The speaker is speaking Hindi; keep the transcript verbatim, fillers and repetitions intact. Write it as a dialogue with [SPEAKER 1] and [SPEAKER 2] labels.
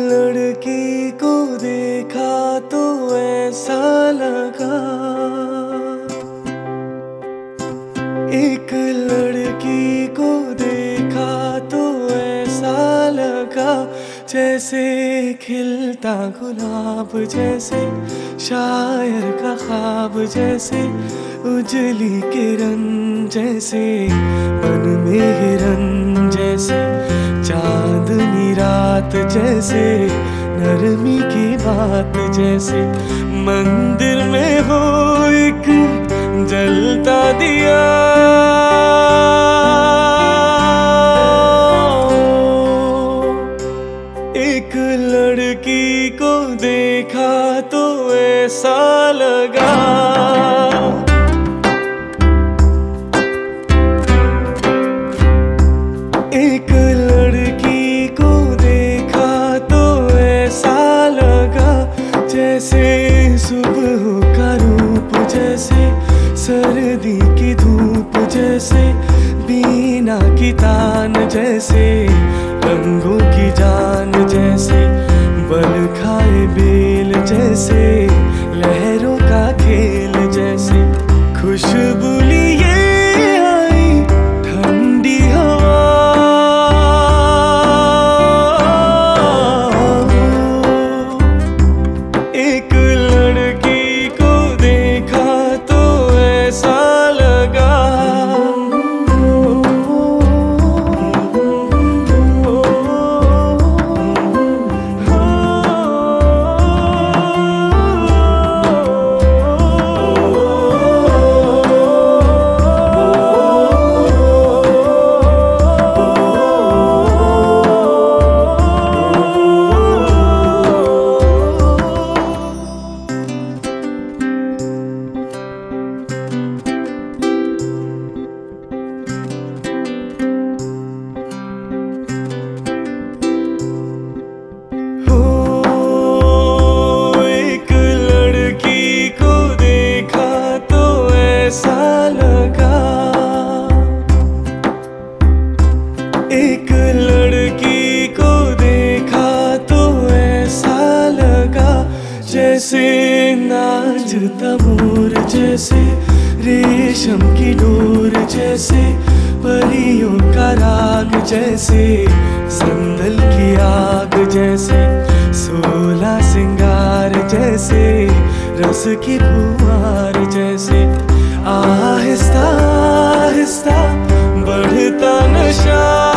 [SPEAKER 1] लड़की को देखा तो ऐसा लगा, एक लड़की को देखा तो ऐसा लगा, जैसे खिलता गुलाब, जैसे शायर का ख्वाब, जैसे उजली किरण, जैसे मन में हिरन, जैसे चांदनी रात, जैसे नरमी की बात, जैसे मंदिर में हो एक जलता दिया। एक लड़की को देखा तो ऐसा लगा, एक लड़की को देखा तो ऐसा लगा, जैसे सुबह का रूप, जैसे सर्दी की धूप, जैसे बीना की तान, जैसे रंगों की जान, जैसे बल खाए बेल, जैसे लहरों का खेल, जैसे खुशबू लिए आई ठंडी हवा। एक लड़की को देखा तो ऐसा लगा, ऐसा लगा, एक लड़की को देखा तो ऐसा लगा, जैसे नाचता मोर, जैसे रेशम की डोर, जैसे परियों का राग, जैसे संदल की आग, जैसे सोला सिंगार, जैसे रस की फुहार, जैसे आहिस्ता आहिस्ता बढ़ता नशा।